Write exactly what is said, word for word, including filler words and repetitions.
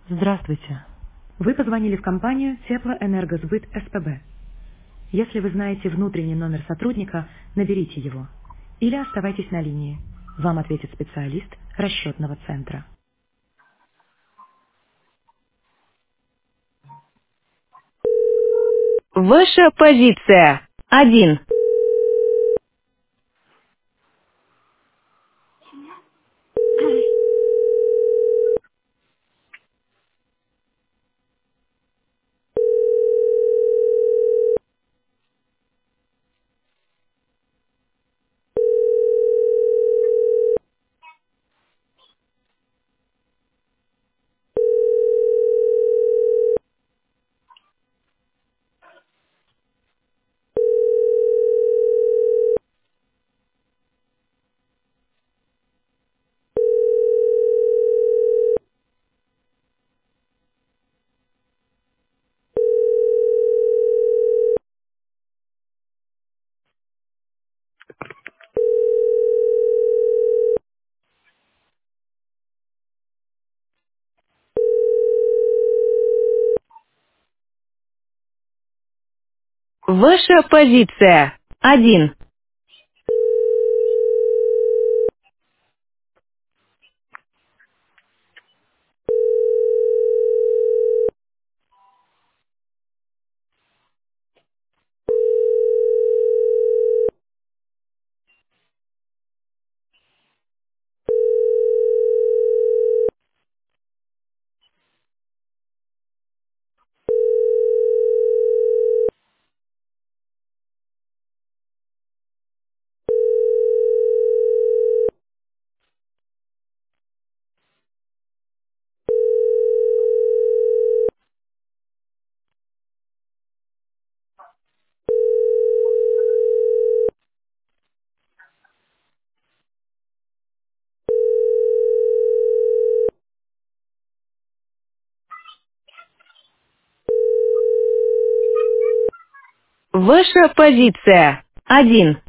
Здравствуйте. Вы позвонили в компанию Теплоэнергосбыт СПБ. Если вы знаете внутренний номер сотрудника, наберите его. Или оставайтесь на линии. Вам ответит специалист расчетного центра. Ваша позиция. Один. Ваша позиция. Один. Ваша позиция. Один.